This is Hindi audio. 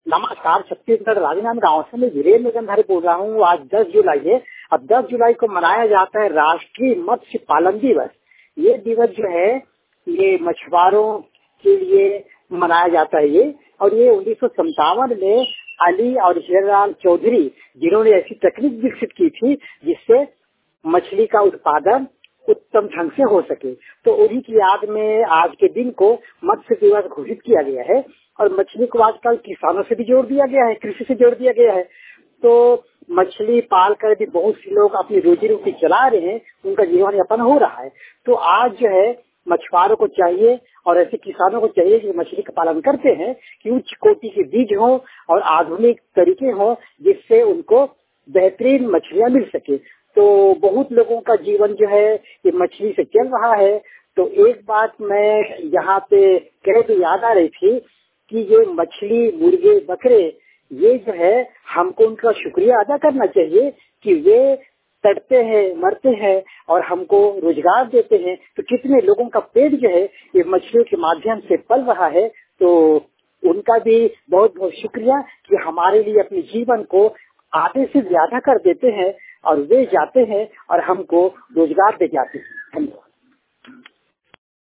नमस्कार, छत्तीसगढ़ राजनांद गांव से मैं वीरेंद्र गंधारे बोल रहा हूँ। आज 10 जुलाई है। अब 10 जुलाई को मनाया जाता है राष्ट्रीय मत्स्य पालन दिवस। ये दिवस जो है ये मछुआरों के लिए मनाया जाता है ये। और ये 1957 में अली और हीरालाल चौधरी जिन्होंने ऐसी तकनीक विकसित की थी जिससे मछली का उत्पादन उत्तम ढंग से हो सके, तो उन्हीं की याद में आज के दिन को मत्स्य दिवस घोषित किया गया है। और मछली को आजकल किसानों से भी जोड़ दिया गया है, कृषि से जोड़ दिया गया है। तो मछली पाल कर भी बहुत से लोग अपनी रोजी रोटी चला रहे हैं, उनका जीवन यापन हो रहा है। तो आज जो है मछुआरों को चाहिए और ऐसे किसानों को चाहिए जो मछली का पालन करते हैं कि उच्च कोटि के बीज हो और आधुनिक तरीके हो जिससे उनको बेहतरीन मछलियां मिल सके। तो बहुत लोगों का जीवन जो है ये मछली से चल रहा है। तो एक बात मैं यहाँ पे कह तो याद आ रही थी कि ये मछली, मुर्गे, बकरे ये जो है हमको उनका शुक्रिया अदा करना चाहिए कि वे तड़ते हैं, मरते हैं और हमको रोजगार देते हैं। तो कितने लोगों का पेट जो है ये मछलियों के माध्यम से पल रहा है। तो उनका भी बहुत बहुत शुक्रिया कि हमारे लिए अपने जीवन को आधे से ज्यादा कर देते हैं और वे जाते हैं और हमको रोजगार दे जाते हैं।